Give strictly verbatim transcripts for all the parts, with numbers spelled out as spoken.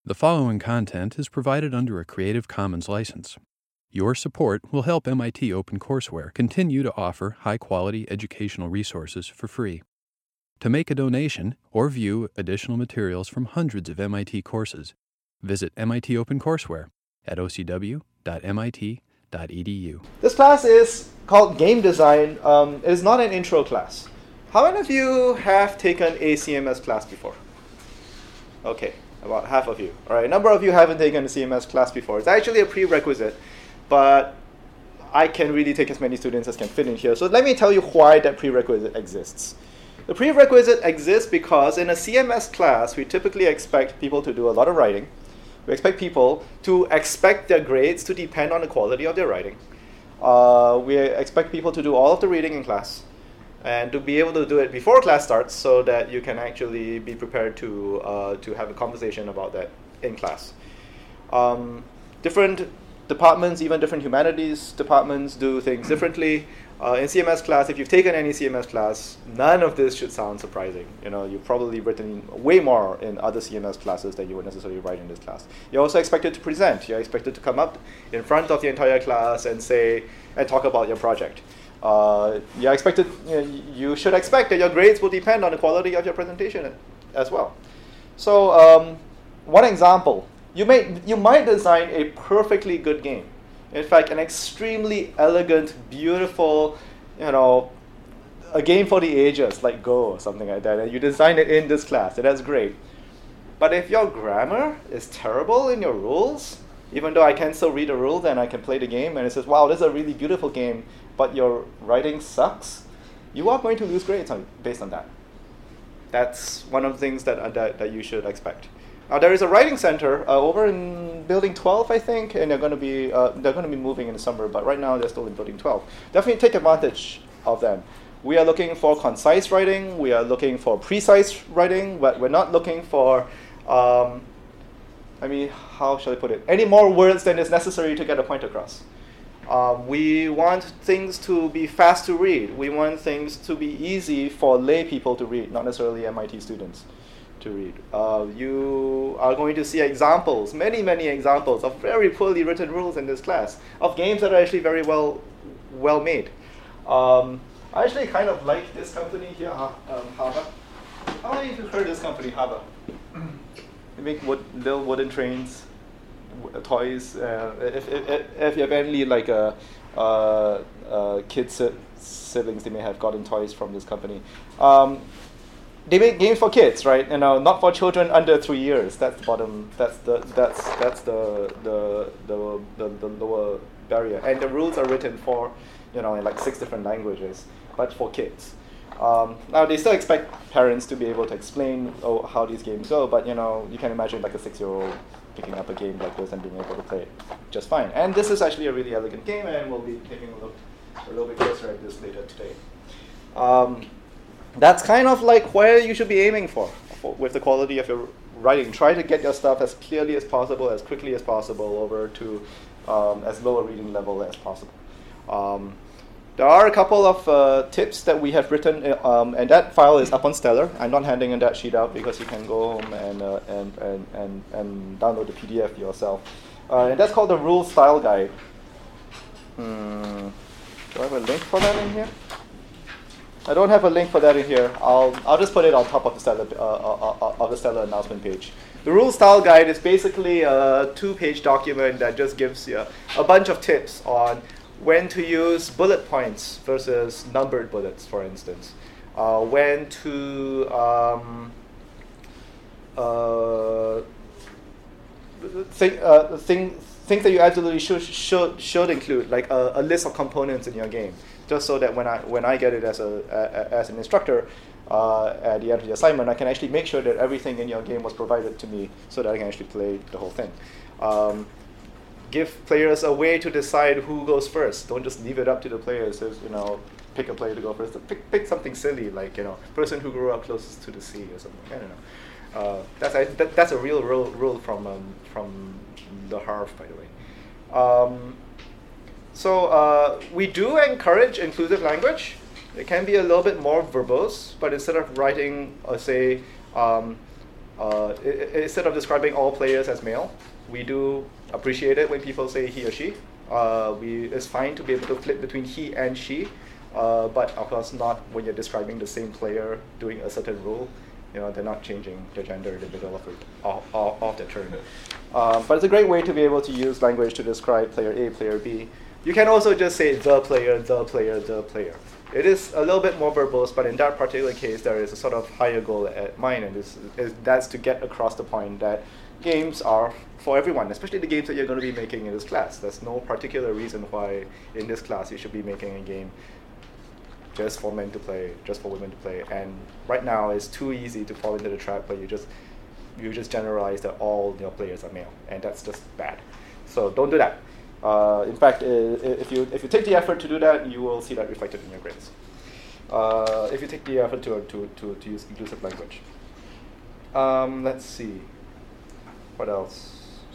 The following content is provided under a Creative Commons license. Your support will help M I T OpenCourseware continue to offer high-quality educational resources for free. To make a donation or view additional materials from hundreds of M I T courses, visit M I T OpenCourseware at o c w dot m i t dot e d u. This class is called Game Design. Um, it is not an intro class. How many of you have taken a C M S class before? Okay. About half of you. All right, a number of you haven't taken a C M S class before. It's actually a prerequisite, but I can really take as many students as can fit in here. So let me tell you why that prerequisite exists. The prerequisite exists because in a C M S class, we typically expect people to do a lot of writing. We expect people to expect their grades to depend on the quality of their writing. Uh, we expect people to do all of the reading in class, and to be able to do it before class starts so that you can actually be prepared to uh, to have a conversation about that in class. Um, different departments, even different humanities departments, do things differently. Uh, in C M S class, if you've taken any C M S class, none of this should sound surprising. You know, you've probably written way more in other C M S classes than you would necessarily write in this class. You're also expected to present. You're expected to come up in front of the entire class and say, and talk about your project. Uh, you're expected, you, know, you should expect that your grades will depend on the quality of your presentation as well. So um, one example, you, may, you might design a perfectly good game. In fact, an extremely elegant, beautiful, you know, a game for the ages, like Go or something like that, and you design it in this class, and that's great. But if your grammar is terrible in your rules, even though I can still read the rules and I can play the game, and it says, wow, this is a really beautiful game, but your writing sucks, you are going to lose grades on, based on that. That's one of the things that, uh, that, that you should expect. Now, there is a writing center uh, over in building twelve, I think, and they're going to be uh, they're going to be moving in the summer, but right now they're still in building twelve. Definitely take advantage of them. We are looking for concise writing. We are looking for precise writing, but we're not looking for um, I mean, how shall I put it? Any more words than is necessary to get a point across. Um, we want things to be fast to read. We want things to be easy for lay people to read, not necessarily M I T students to read. Uh, you are going to see examples, many, many examples of very poorly written rules in this class, of games that are actually very well, well made. Um, I actually kind of like this company here, um, Haba. How many of you heard of this company, Haba? They make wood, little wooden trains, w- toys. Uh, if, if if you have any like uh, uh, uh, kids si- siblings, they may have gotten toys from this company. Um, they make games for kids, right? You know, not for children under three years. That's the bottom. That's the that's that's the the the the, the lower barrier. And the rules are written for, you know, in like six different languages, but for kids. Um, now, they still expect parents to be able to explain oh, how these games go, but you know, you can imagine like a six-year-old picking up a game like this and being able to play it just fine. And this is actually a really elegant game, and we'll be taking a look a little bit closer at this later today. Um, that's kind of like where you should be aiming for, for with the quality of your writing. Try to get your stuff as clearly as possible, as quickly as possible, over to um, as low a reading level as possible. Um, There are a couple of uh, tips that we have written, uh, um, and that file is up on Stellar. I'm not handing that sheet out because you can go home and uh, and, and, and and download the P D F yourself. Uh, and that's called the Rule Style Guide. Hmm. Do I have a link for that in here? I don't have a link for that in here. I'll I'll just put it on top of the Stellar uh, uh, uh, of the Stellar announcement page. The Rule Style Guide is basically a two-page document that just gives you a bunch of tips on when to use bullet points versus numbered bullets, for instance. Uh, when to um, uh, think, uh, thing, things that you absolutely should should should include, like a, a list of components in your game, just so that when I when I get it as a, a as an instructor uh, at the end of the assignment, I can actually make sure that everything in your game was provided to me, so that I can actually play the whole thing. Um, Give players a way to decide who goes first. Don't just leave it up to the players. So, you know, pick a player to go first. Pick, pick something silly, like, you know, person who grew up closest to the sea or something. I don't know. Uh, that's I, that, that's a real rule, rule from um, from the Harv, by the way. Um, so uh, we do encourage inclusive language. It can be a little bit more verbose, but instead of writing, uh, say, um, Uh, I- I- instead of describing all players as male, we do appreciate it when people say he or she. Uh, we, it's fine to be able to flip between he and she, uh, but of course not when you're describing the same player doing a certain role. You know, they're not changing their gender in the middle of, it, of, of, of the turn. Um, but it's a great way to be able to use language to describe player A, player B. You can also just say the player, the player, the player. It is a little bit more verbose, but in that particular case, there is a sort of higher goal at mind, and this is, that's to get across the point that games are for everyone, especially the games that you're going to be making in this class. There's no particular reason why in this class you should be making a game just for men to play, just for women to play. And right now, it's too easy to fall into the trap where you just you just generalize that all your players are male, and that's just bad. So don't do that. Uh, in fact, if you if you take the effort to do that, you will see that reflected in your grades. Uh, if you take the effort to to to, to use inclusive language. Um, let's see. What else?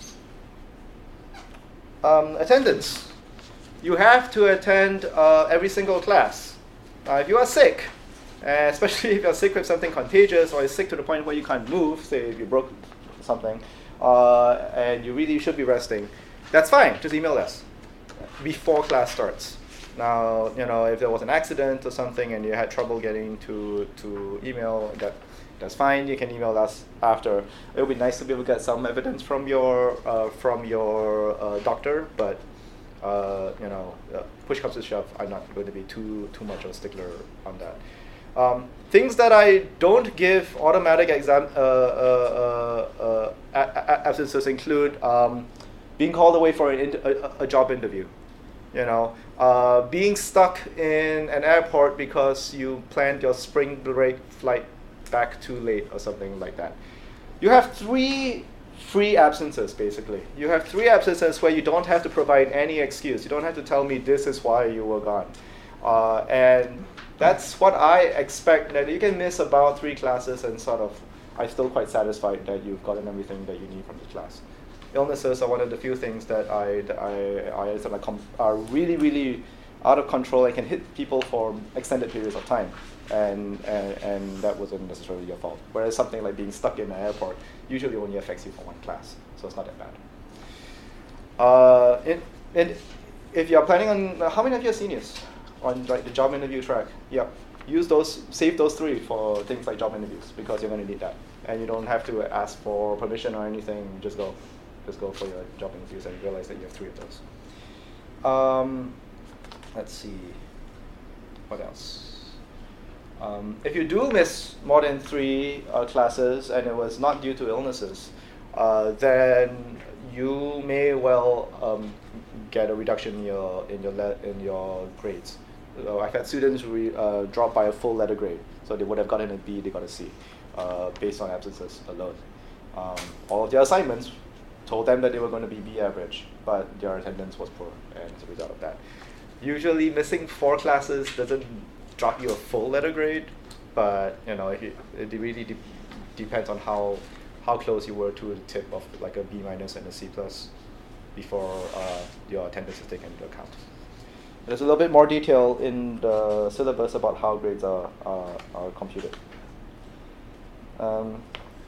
Um, attendance. You have to attend uh, every single class. Uh, if you are sick, uh, especially if you're sick with something contagious or you're sick to the point where you can't move, say if you broke something, uh, and you really should be resting, that's fine. Just email us before class starts. Now, you know, if there was an accident or something and you had trouble getting to, to email, that that's fine. You can email us after. It would be nice to be able to get some evidence from your uh, from your uh, doctor, but uh, you know, uh, push comes to shove, I'm not going to be too too much of a stickler on that. Um, things that I don't give automatic exam uh, uh, uh, uh, a- a- absences include um, being called away for an in- a, a job interview. You know, uh, being stuck in an airport because you planned your spring break flight back too late or something like that. You have three free absences, basically. You have three absences where you don't have to provide any excuse. You don't have to tell me this is why you were gone. Uh, and that's what I expect, that you can miss about three classes and sort of, I'm still quite satisfied that you've gotten everything that you need from the class. Illnesses are one of the few things that I, that I, I sort of com- are really, really out of control and can hit people for extended periods of time. And, and and that wasn't necessarily your fault. Whereas something like being stuck in an airport usually only affects you for one class, so it's not that bad. Uh, it, and if you're planning on, uh, how many of you are seniors on like the job interview track? Yeah, use those, save those three for things like job interviews because you're going to need that, and you don't have to ask for permission or anything. Just go, just go for your job interviews and realize that you have three of those. Um, let's see, what else? Um, if you do miss more than three uh, classes and it was not due to illnesses, uh, then you may well um, get a reduction in your in your le- in your grades. So I've had students re- uh, drop by a full letter grade, so they would have gotten a B, they got a C, uh, based on absences alone. Um, all of their assignments told them that they were going to be B average, but their attendance was poor, and as a result of that, usually missing four classes doesn't drop you a full letter grade, but you know, it, it really de- depends on how how close you were to the tip of like a B minus and a C plus before uh, your attendance is taken into account. There's a little bit more detail in the syllabus about how grades are are, are computed. Um,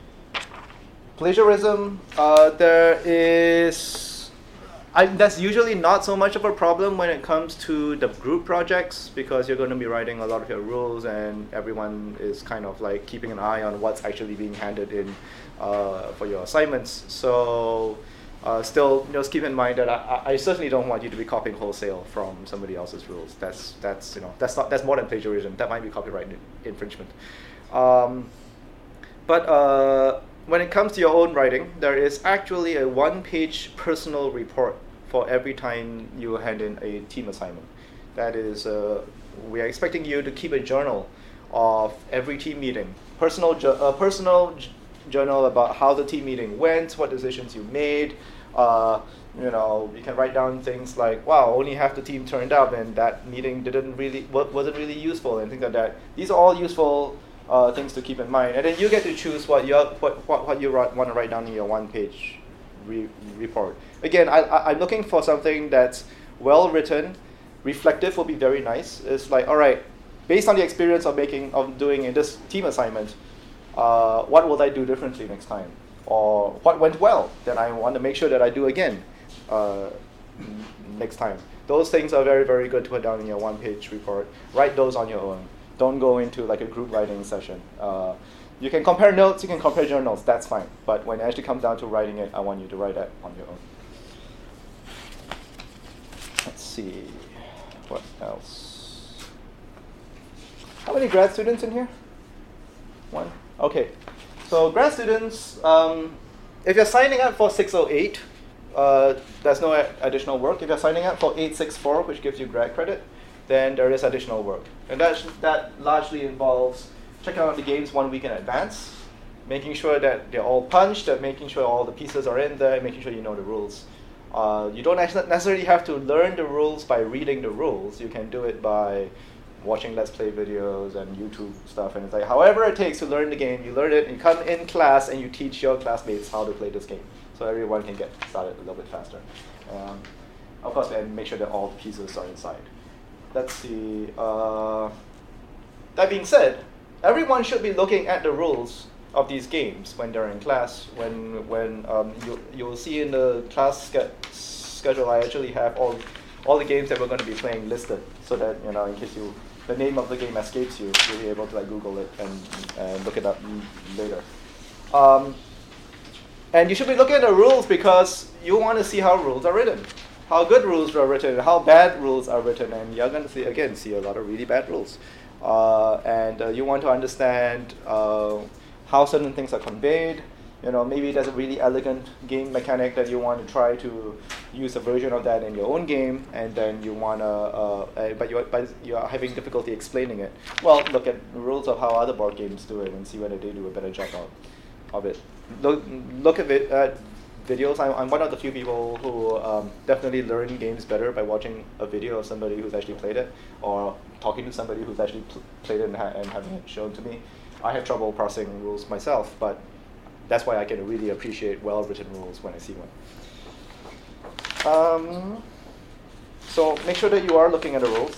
plagiarism, uh, there is. I, that's usually not so much of a problem when it comes to the group projects because you're going to be writing a lot of your rules and everyone is kind of like keeping an eye on what's actually being handed in uh, for your assignments. So uh, still, just keep in mind that I, I certainly don't want you to be copying wholesale from somebody else's rules. That's that's you know that's not that's more than plagiarism. That might be copyright infringement. Um, but uh, when it comes to your own writing, there is actually a one-page personal report for every time you hand in a team assignment. That is, uh, we are expecting you to keep a journal of every team meeting, personal ju- uh, personal j- journal about how the team meeting went, what decisions you made. Uh, you know, you can write down things like, wow, only half the team turned up, and that meeting didn't really wasn't really useful, and things like that. These are all useful Uh, things to keep in mind, and then you get to choose what you what what, what you want to write down in your one-page re- report. Again, I, I I'm looking for something that's well written, reflective would be very nice. It's like, all right, based on the experience of making of doing in this team assignment, Uh, what will I do differently next time? Or what went well that I want to make sure that I do again uh, next time? Those things are very, very good to put down in your one-page report. Write those on your own. Don't go into like a group writing session. Uh, you can compare notes, you can compare journals, that's fine. But when it actually comes down to writing it, I want you to write that on your own. Let's see, what else? How many grad students in here? One? Okay. So grad students, um, if you're signing up for six oh eight, uh, there's no a- additional work. If you're signing up for eight sixty-four, which gives you grad credit, then there is additional work. And that, sh- that largely involves checking out the games one week in advance, making sure that they're all punched, that making sure all the pieces are in there, making sure you know the rules. Uh, you don't actually necessarily have to learn the rules by reading the rules. You can do it by watching Let's Play videos and YouTube stuff, and it's like however it takes to learn the game, you learn it, and you come in class and you teach your classmates how to play this game, so everyone can get started a little bit faster. Um, of course, and make sure that all the pieces are inside. Let's see. Uh, that being said, everyone should be looking at the rules of these games when they're in class. When when um, you you'll see in the class ske- schedule, I actually have all all the games that we're going to be playing listed, so that you know in case you the name of the game escapes you, you'll be able to like Google it and, and look it up later. Um, and you should be looking at the rules because you want to see how rules are written, how good rules are written, and how bad rules are written, and you're going to see again see a lot of really bad rules. Uh, and uh, you want to understand uh, how certain things are conveyed. You know, maybe there's a really elegant game mechanic that you want to try to use a version of that in your own game, and then you want to, uh, uh, but you're but you're having difficulty explaining it. Well, look at the rules of how other board games do it and see whether they do a better job of, of it. Look, look at it, uh, videos. I'm, I'm one of the few people who um, definitely learn games better by watching a video of somebody who's actually played it, or talking to somebody who's actually pl- played it and, ha- and having it shown to me. I have trouble parsing rules myself, but that's why I can really appreciate well-written rules when I see one. Um, so make sure that you are looking at the rules.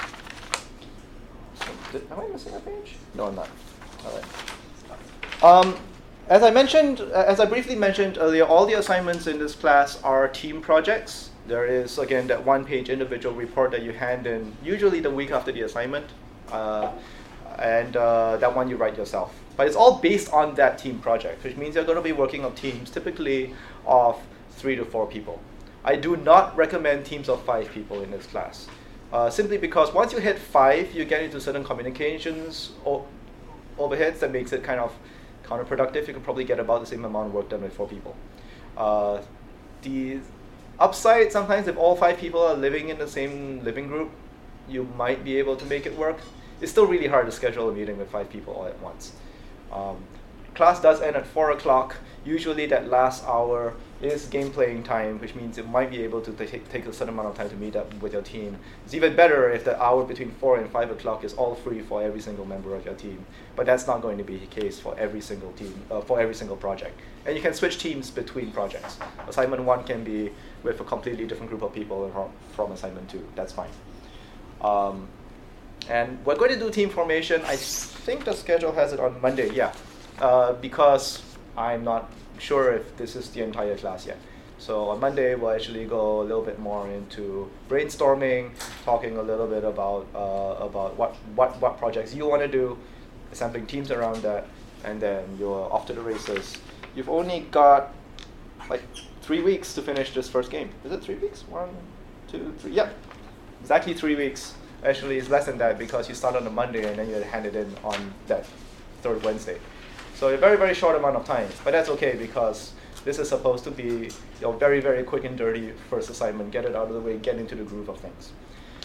Did, am I missing a page? No, I'm not. All right. Um, as I mentioned, as I briefly mentioned earlier, all the assignments in this class are team projects. There is, again, that one-page individual report that you hand in, usually the week after the assignment, uh, and uh, that one you write yourself. But it's all based on that team project, which means you're going to be working on teams typically of three to four people. I do not recommend teams of five people in this class, uh, simply because once you hit five, you get into certain communications o- overheads that makes it kind of counterproductive. You can probably get about the same amount of work done with four people. Uh, the upside, sometimes if all five people are living in the same living group, you might be able to make it work. It's still really hard to schedule a meeting with five people all at once. Um, class does end at four o'clock. Usually that last hour is game playing time, which means you might be able to t- take a certain amount of time to meet up with your team. It's even better if the hour between four and five o'clock is all free for every single member of your team. But that's not going to be the case for every single team, uh, for every single project. And you can switch teams between projects. Assignment one can be with a completely different group of people from, from assignment two. That's fine. Um, And we're going to do team formation. I think the schedule has it on Monday, yeah, uh, because I'm not sure if this is the entire class yet. So on Monday, we'll actually go a little bit more into brainstorming, talking a little bit about uh, about what, what, what projects you want to do, assembling teams around that, and then you're off to the races. You've only got like three weeks to finish this first game. Is it three weeks? One, two, three, yeah, exactly three weeks. Actually, it's less than that because you start on a Monday and then you hand it in on that third Wednesday. So a very, very short amount of time. But that's okay because this is supposed to be your very, very quick and dirty first assignment. Get it out of the way, get into the groove of things.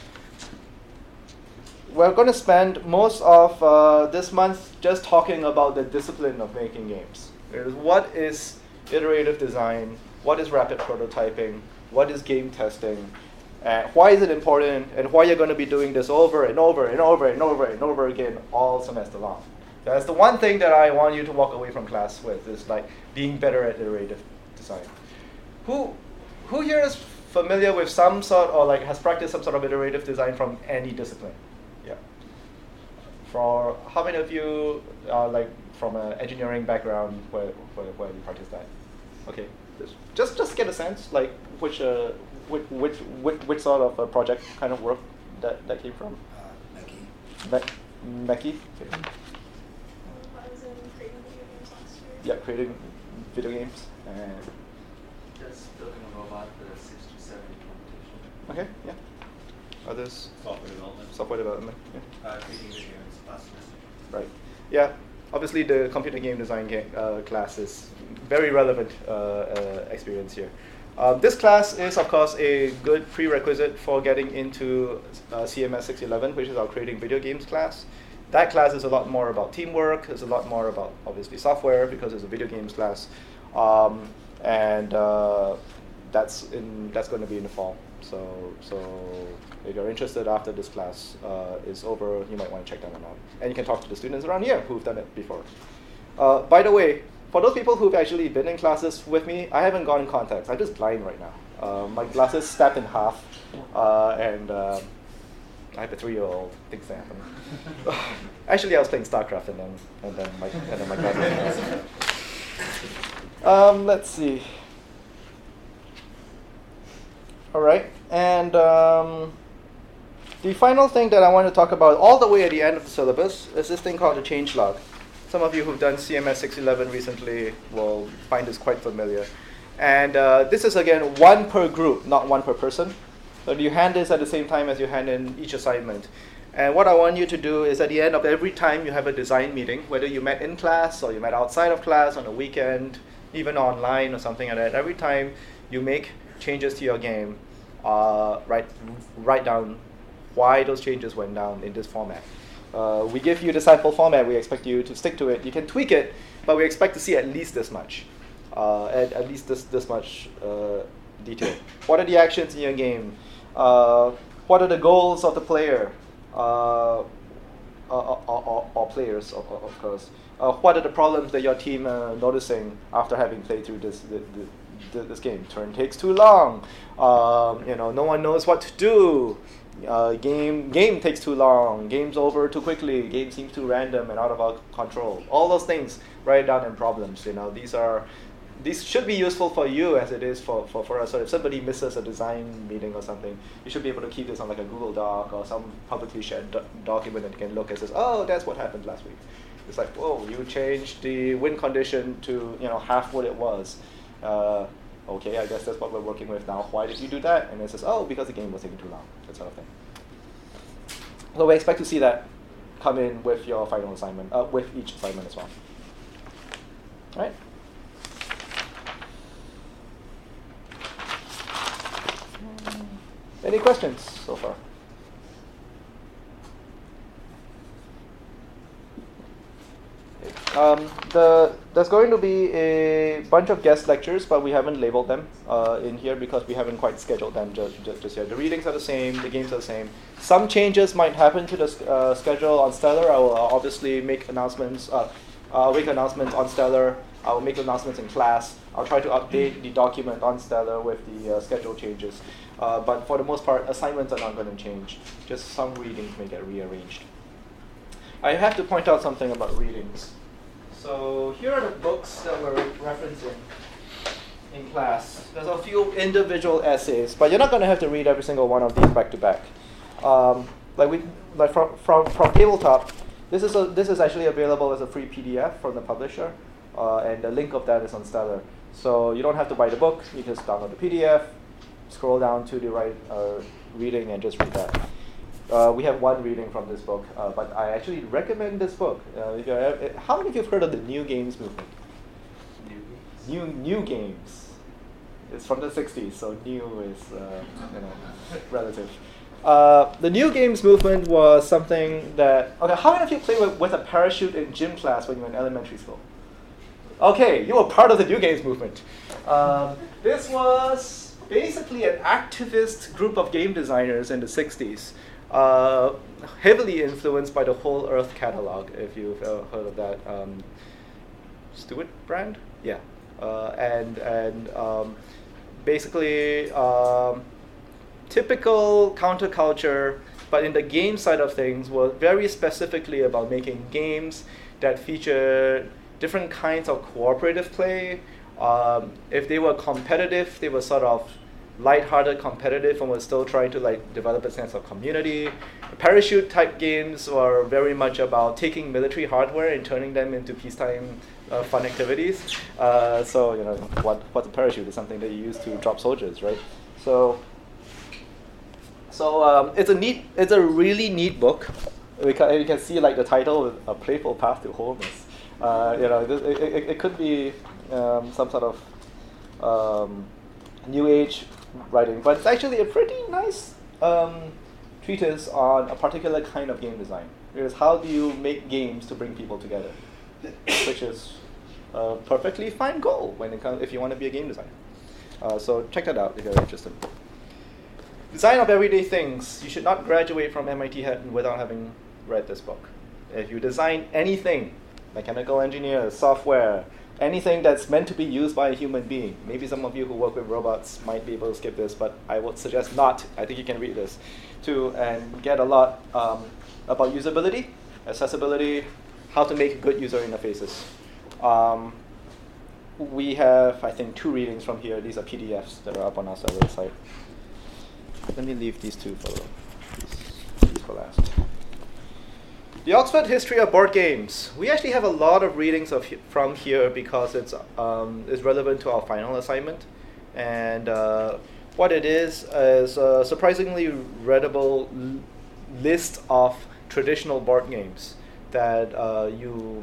We're going to spend most of uh, this month just talking about the discipline of making games. It is what is iterative design, what is rapid prototyping, what is game testing, Uh, why is it important, and why you're going to be doing this over and over and over and over and over again all semester long. That's the one thing that I want you to walk away from class with, is like being better at iterative design. Who who here is familiar with some sort, or like has practiced some sort of iterative design from any discipline? Yeah. For how many of you are like from an engineering background where, where, where you practice that? Okay, just just get a sense, like which uh, which, which which which sort of a project kind of work that, that came from? Uh, Meki. Me- Meki? Okay. Um, I was in creating video games last year. Yeah, creating video games. And Just building a robot, the six to seven implementation. okay, yeah. Others? Software development. Software development. Yeah. Uh, creating video games, classrooms. Right. Yeah. Obviously, the computer game design ga- uh, class is very relevant uh, uh, experience here. Um, this class is, of course, a good prerequisite for getting into uh, C M S six eleven, which is our creating video games class. That class is a lot more about teamwork. It's a lot more about, obviously, software because it's a video games class, um, and uh, that's in that's going to be in the fall. So, so if you're interested after this class uh, is over, you might want to check that one out. And you can talk to the students around here who've done it before. Uh, by the way, for those people who've actually been in classes with me, I haven't gotten contacts. I'm just blind right now. Uh, my glasses snap in half, uh, and uh, I have a three-year-old. Things happen. Actually, I was playing StarCraft, and then and then my and then my glasses. um, let's see. All right, and um, the final thing that I want to talk about all the way at the end of the syllabus is this thing called the changelog. Some of you who've done C M S six eleven recently will find this quite familiar. And uh, this is, again, one per group, not one per person. So you hand this at the same time as you hand in each assignment. And what I want you to do is at the end of every time you have a design meeting, whether you met in class or you met outside of class on a weekend, even online or something like that, every time you make changes to your game, uh, write, write down why those changes went down in this format. Uh, we give you the sample format, we expect you to stick to it. You can tweak it, but we expect to see at least this much, uh, at, at least this, this much uh, detail. What are the actions in your game? Uh, what are the goals of the player? Uh, or, or, or players, of, of course. Uh, what are the problems that your team uh, noticing after having played through this the, the, this game? Turn takes too long. Um, you know, no one knows what to do. Uh, game game takes too long. Game's over too quickly. Game seems too random and out of our control. All those things, write down in problems. You know, these are these should be useful for you as it is for, for, for us. So if somebody misses a design meeting or something, you should be able to keep this on like a Google Doc or some publicly shared do- document that you can look and says, oh, that's what happened last week. It's like, whoa, you changed the win condition to, you know, half what it was. Uh, okay, I guess that's what we're working with now. Why did you do that? And it says, oh, because the game was taking too long, that sort of thing. So we expect to see that come in with your final assignment, uh, with each assignment as well. All right? Any questions so far? Um, the, there's going to be a bunch of guest lectures, but we haven't labeled them uh, in here because we haven't quite scheduled them just, just, just yet. The readings are the same, the games are the same. Some changes might happen to the uh, schedule on Stellar. I will uh, obviously make announcements. Uh, I'll make announcements on Stellar. I will make announcements in class. I'll try to update the document on Stellar with the uh, schedule changes. Uh, but for the most part, assignments are not going to change. Just some readings may get rearranged. I have to point out something about readings. So here are the books that we're referencing in class. There's a few individual essays, but you're not going to have to read every single one of these back to back. Um, like we, like from from from Tabletop, this is a this is actually available as a free P D F from the publisher, uh, and the link of that is on Stellar. So you don't have to buy the book. You just download the P D F, scroll down to the right uh, reading, and just read that. Uh, we have one reading from this book, uh, but I actually recommend this book. Uh, if you're, uh, how many of you have heard of the New Games movement? New games. New New Games. It's from the sixties, so new is uh, you know relative. Uh, the New Games movement was something that. Okay, how many of you played with, with a parachute in gym class when you were in elementary school? Okay, you were part of the New Games movement. Um, this was basically an activist group of game designers in the sixties. Uh, heavily influenced by the Whole Earth catalog, if you've uh, heard of that. Um, Stewart brand? Yeah. Uh, and and um, basically um, typical counterculture, but in the game side of things, was very specifically about making games that featured different kinds of cooperative play. Um, if they were competitive, they were sort of light-hearted competitive and were still trying to like develop a sense of community. Parachute type games were very much about taking military hardware and turning them into peacetime uh, fun activities. Uh, so you know what what's a parachute is something that you use to drop soldiers, right? So so um, it's a neat, it's a really neat book. We can, you can see like the title, A Playful Path to Wholeness. Uh, you know, it, it, it could be um, some sort of um, new age writing, but it's actually a pretty nice um, treatise on a particular kind of game design. Because how do you make games to bring people together, which is a perfectly fine goal when it comes if you want to be a game designer. Uh, so check that out if you're interested. Design of Everyday Things. You should not graduate from M I T Head without having read this book. If you design anything, mechanical engineer, software, anything that's meant to be used by a human being. Maybe some of you who work with robots might be able to skip this, but I would suggest not. I think you can read this too and get a lot um, about usability, accessibility, how to make good user interfaces. Um, we have, I think, two readings from here. These are P D Fs that are up on our website. Let me leave these two for, these, these for last. The Oxford History of Board Games. We actually have a lot of readings of he from here because it's um, is relevant to our final assignment. And uh, what it is is a surprisingly readable l list of traditional board games that uh, you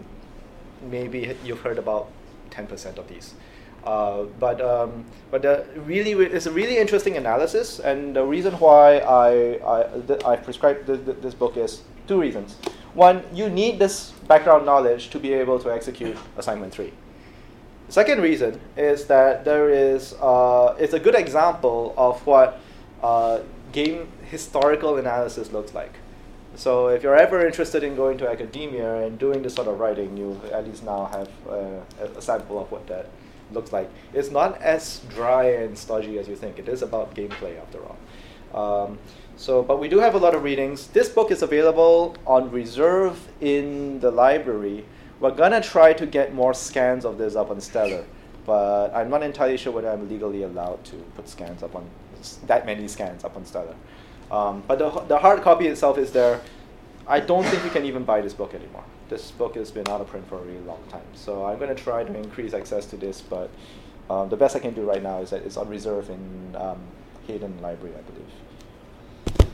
maybe you've heard about ten percent of these. Uh, but um, but the really it's a really interesting analysis, and the reason why I I, I prescribed th th this book is two reasons. One, you need this background knowledge to be able to execute assignment three. The second reason is that there is uh, it's a good example of what uh, game historical analysis looks like. So if you're ever interested in going to academia and doing this sort of writing, you at least now have uh, a sample of what that looks like. It's not as dry and stodgy as you think. It is about gameplay after all. Um, so, but we do have a lot of readings. This book is available on reserve in the library. We're gonna try to get more scans of this up on Stellar, but I'm not entirely sure whether I'm legally allowed to put scans up on that many scans up on Stellar. Um, but the, the hard copy itself is there. I don't think you can even buy this book anymore. This book has been out of print for a really long time. So I'm going to try to increase access to this, but um, the best I can do right now is that it's on reserve in um, Hayden Library, I believe.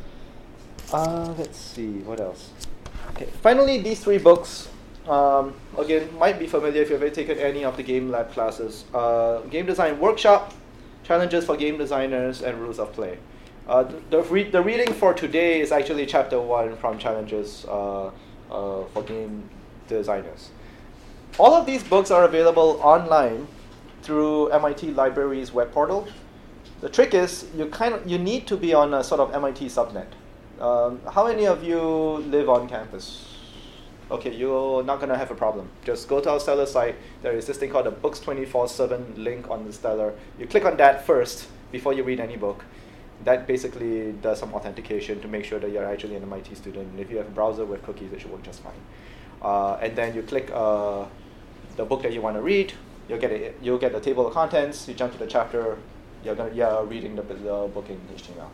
Uh, let's see, what else? Okay. Finally, these three books, um, again, might be familiar if you've ever taken any of the Game Lab classes. Uh, Game Design Workshop, Challenges for Game Designers, and Rules of Play. Uh, the, re the reading for today is actually chapter one from Challenges uh, uh, for Game Designers. All of these books are available online through M I T Library's web portal. The trick is you kind of you need to be on a sort of M I T subnet. Um, how many of you live on campus? Okay, you're not going to have a problem. Just go to our Stellar site. There is this thing called the Books twenty-four seven link on the Stellar. You click on that first before you read any book. That basically does some authentication to make sure that you're actually an M I T student. And if you have a browser with cookies, it should work just fine. Uh, and then you click uh, the book that you want to read. You'll get a, you'll get the table of contents. You jump to the chapter. You're gonna you're reading the, the book in H T M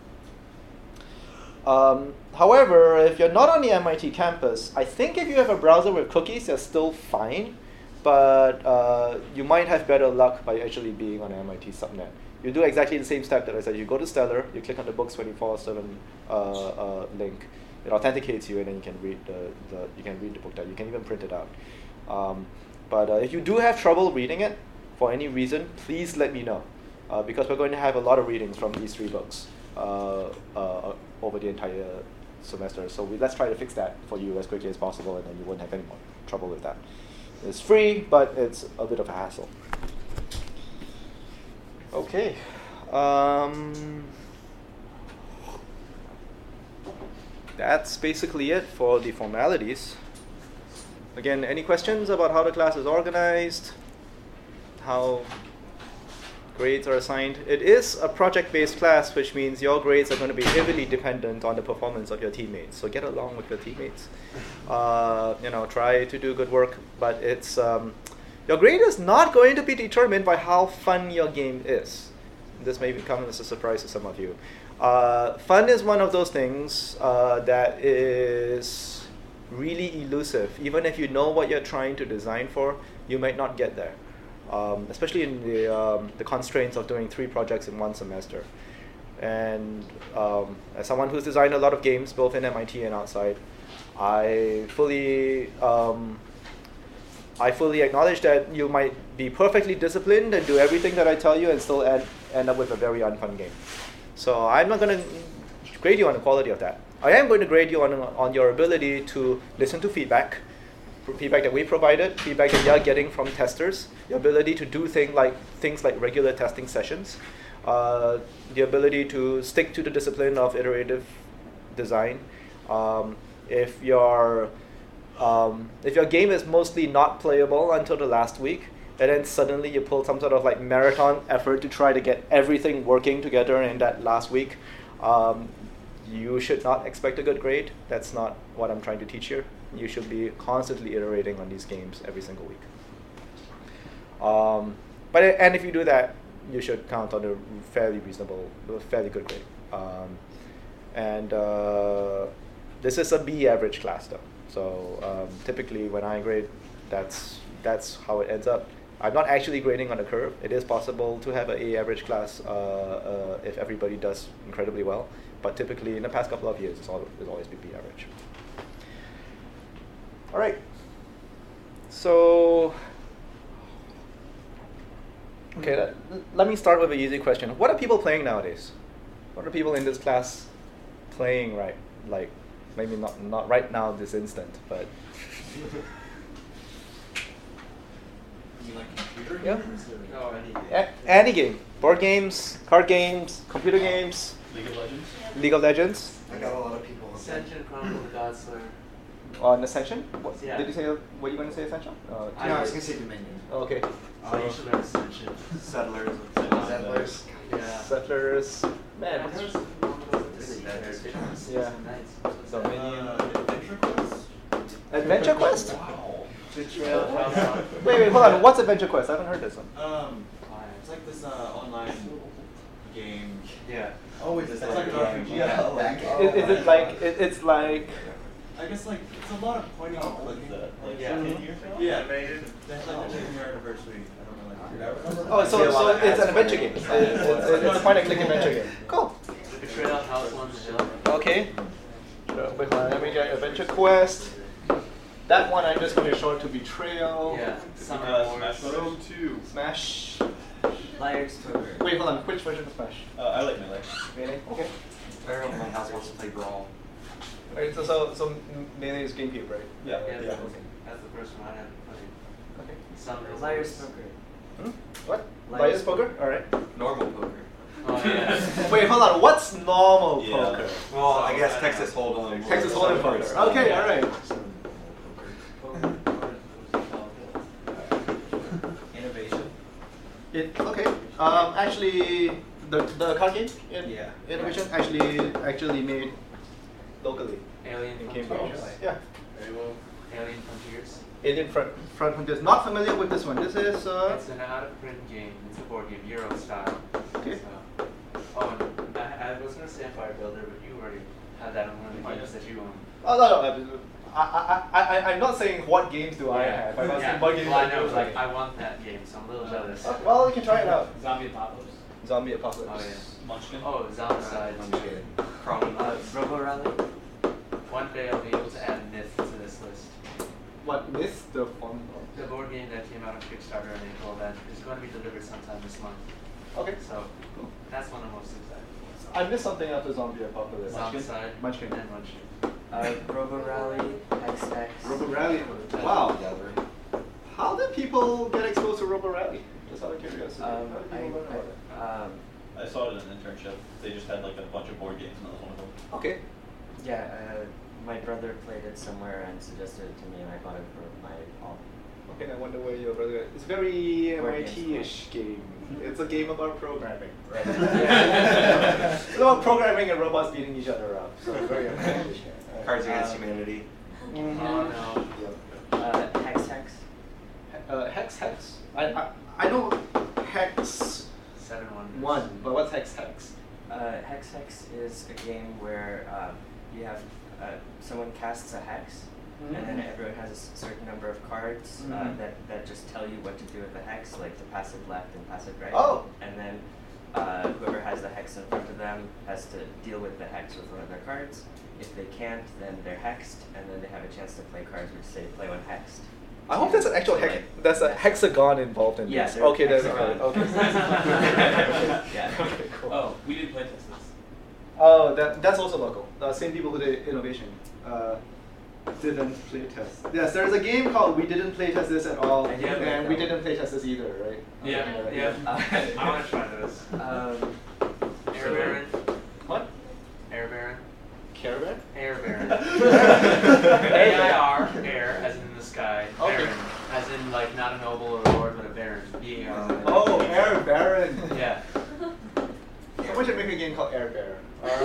L. Um, however, if you're not on the M I T campus, I think if you have a browser with cookies, you're still fine. But uh, you might have better luck by actually being on an M I T subnet. You do exactly the same step that I said. You go to Stellar, you click on the Books twenty-four seven uh, uh, link. It authenticates you, and then you can read the, the you can read the book. That you can even print it out. Um, but uh, if you do have trouble reading it for any reason, please let me know, uh, because we're going to have a lot of readings from these three books uh, uh, over the entire semester. So we, let's try to fix that for you as quickly as possible, and then you won't have any more trouble with that. It's free, but it's a bit of a hassle. Okay. Um, that's basically it for the formalities. Again, any questions about how the class is organized? How grades are assigned. It is a project-based class, which means your grades are going to be heavily dependent on the performance of your teammates. So get along with your teammates. Uh, you know, try to do good work, but it's um, your grade is not going to be determined by how fun your game is. This may come as a surprise to some of you. Uh, fun is one of those things uh, that is really elusive. Even if you know what you're trying to design for, you might not get there. Um, especially in the um, the constraints of doing three projects in one semester. And um, as someone who's designed a lot of games, both in M I T and outside, I fully um, I fully acknowledge that you might be perfectly disciplined and do everything that I tell you and still end, end up with a very unfun game. So I'm not going to grade you on the quality of that. I am going to grade you on on your ability to listen to feedback. Feedback that we provided, feedback that you're getting from testers, your ability to do thing like things like regular testing sessions, uh, the ability to stick to the discipline of iterative design. Um, if your um, if your game is mostly not playable until the last week, and then suddenly you pull some sort of like marathon effort to try to get everything working together in that last week, um, you should not expect a good grade. That's not what I'm trying to teach here. You should be constantly iterating on these games every single week. Um, but and if you do that, you should count on a fairly reasonable, a fairly good grade. Um, and uh, this is a B average class though. So um, typically when I grade, that's that's how it ends up. I'm not actually grading on a curve. It is possible to have an A average class uh, uh, if everybody does incredibly well. But typically in the past couple of years, it's, all, it's always been B average. All right. So, okay, let, let me start with an easy question. What are people playing nowadays? What are people in this class playing right? Like, maybe not not right now, this instant, but. You like computer Yeah. games? Or Oh, any game. A- any game. Board games, card games, computer games, League of Legends? League of Legends. I got a lot of people. Ascension, Chronicle, the Godslayer. On Ascension? What, Yeah. Did you say, what are you going to say, Ascension? Uh, I No, I was was gonna say Dominion. okay. Oh, you should learn Ascension. Settlers. Settlers. Yeah. Settlers. Man, Yeah, what's- there's one of those really bad versions. Yeah. Nice. Dominion. Uh, Adventure Quest? Adventure Quest? Wow. Betrayal of House. Wait, wait, hold on. What's Adventure Quest? I haven't heard this one. Um, it's like this uh, online game. Yeah. Oh, it's, It's it's like like a an R P G. Yeah, game. like, Is, is it like, it, it's like, I guess like it's a lot of pointing and clicking. Like Yeah. ten years ago? Yeah, they had like the ten year anniversary. I don't know, like. oh, so, so it's an adventure game. It's, it's, it's a point and click adventure game. Cool. The Betrayal of House on the Hill. Okay. So, wait, hold on, let me get Adventure Quest. That one I'm just going to short to Betrayal. Yeah. Summer Uh, Wars. Smash Bros. two. Smash. Liar's Poker. Wait, hold on. Which version of Smash? Uh, I like Melee. Melee? Okay. Everyone in my house wants to play Brawl. Right, so, so, so Melee is GameCube, right? Yeah. Yeah, yeah. that's, that's the first one I haven't played. Okay. Summer Liar's Wars. Poker. Hmm? What? Liar's Liar's Poker? Alright. Normal poker. Oh, yeah. Wait, hold on. What's normal Yeah. poker? Well, I guess Texas Hold'em. Texas Hold'em poker. Okay, alright. Innovation. It, okay. Um, actually, the the card game in Yeah. Innovation actually actually made locally Alien in Frontiers. Cambridge. Yeah. Very well. Alien Frontiers. Alien Front Front Frontiers. Not familiar with this one. This is uh. It's an out-of-print game. It's a board game, Euro style. Okay. So, oh, and I, I was gonna say Empire Builder, but you already had that on one of the games that you own. Oh no no. I I I I I'm not saying what games do I have. I'm yeah. asking what games. Well, I do know. I Like, have. I want that game, so I'm a little jealous. Oh, well, you can try it out. Zombie Apocalypse. Zombie Apocalypse. Oh yeah. Munchkin. Oh, Zombicide. Chrome. Uh, Robo Rally. One day I'll be able to add Myth to this list. What missed the fun? The board game that came out on Kickstarter in April that is going to be delivered sometime this month. Okay. So Cool. that's one I'm most excited for. I missed something after Zombie Apocalypse. Zombicide Munchkin. and Munchkin. Uh, Robo Rally. X X. Robo Rally. Wow. How did people get exposed to Robo Rally? Just out of curiosity. Um, How did I, people learn about it? I, um, I saw it in an internship. They just had like a bunch of board games and that was one of them. Okay. yeah, uh, my brother played it somewhere and suggested it to me, and I bought it for my mom. Okay, I wonder where your brother. It's very Board M I games, T-ish game. It's a game about programming, right? It's about programming and robots beating each other up. So very American. Cards Against Um, Humanity. mhm. Oh no. Uh, Hex Hex. Uh, hex hex. I, I I know hex Seven one. one, but what's hex hex? Uh, Hex Hex is a game where um, you have uh, someone casts a hex, and then Mhm. everyone has a s- certain number of cards uh, Mhm. that, that just tell you what to do with the hex, like the passive left and passive right. Oh. And then uh, whoever has the hex in front of them has to deal with the hex with one of their cards. If they can't, then they're hexed, and then they have a chance to play cards which say play when hexed. I hope there's an actual hex. There's a hexagon involved in Yeah, this. there's Okay, there's a hexagon. okay. Yeah. Okay, cool. Oh, we did playtest this. Oh, that that's also local. The same people who did Innovation uh, didn't playtest. Yes, there's a game called We Didn't Playtest This at all, I did play and that we one. didn't playtest this either, right? Yeah, Okay, yeah. Uh, I want to try this. Um, Air Baron. What? Air Baron. Caravan? Air Baron. A I R, air, as in the sky. Okay. Baron, as in like not a noble or a lord, but a baron. B A R O N. Oh, Air Baron. Yeah. Someone should make a game called Air Bear.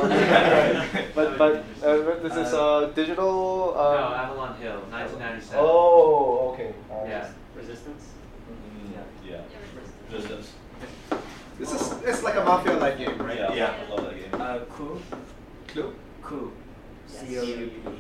Um, but but uh, this is uh, digital. Um, No, Avalon Hill, nineteen ninety-seven. Oh, okay. Uh, Yeah. Resistance? Mm, Yeah. Yeah, Resistance. This is it's like a mafia-like game, right? Yeah, Yeah. I love that game. uh, Coup. Clue. Coup. C O U P.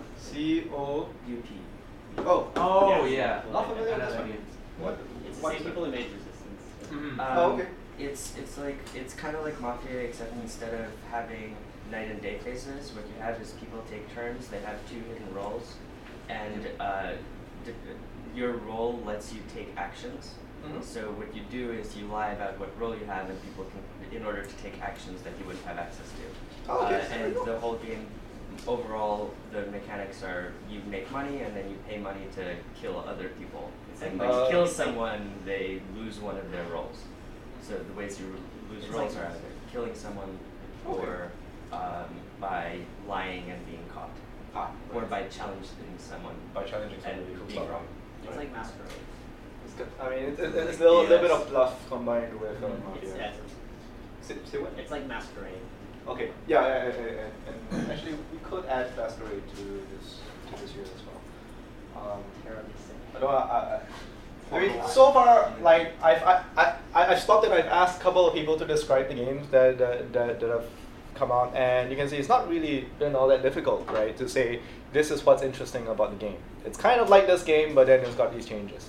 C O. U P. Oh. Oh, Yeah. yeah. Not familiar I know with that that. game. What? It's the what same is people it? who made Resistance. Mhm. Um, Oh, okay. It's it's like it's kind of like Mafia, except instead of having night and day phases, what you have is people take turns. They have two hidden roles, and uh, d- your role lets you take actions. Mhm. So what you do is you lie about what role you have, and people can, in order to take actions that you wouldn't have access to. Oh, okay. Uh, and the whole game, overall, the mechanics are you make money and then you pay money to kill other people. And when Uh, you kill someone, they lose one of their roles. So the ways you lose It's roles like- are either killing someone, Okay. or um, by lying and being caught, Ah, or by challenging someone by challenging and somebody who's being not wrong. It's like Masquerade. It's good. I mean, it's, it's, it's a little, little bit Yes. of bluff combined with um, Mhm. It's, mafia. yeah, it's, Say, say what? it's like Masquerade. Okay. Yeah, yeah, yeah, yeah, yeah. And actually, we could add Masquerade to this to this year as well. Um, Terribly sick. I don't. I, I, I mean, so far, like I've I, I, I- I've stopped and I've asked a couple of people to describe the games that that, that that have come out, and you can see it's not really been all that difficult, right? To say this is what's interesting about the game. It's kind of like this game, but then it's got these changes.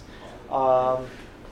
Um,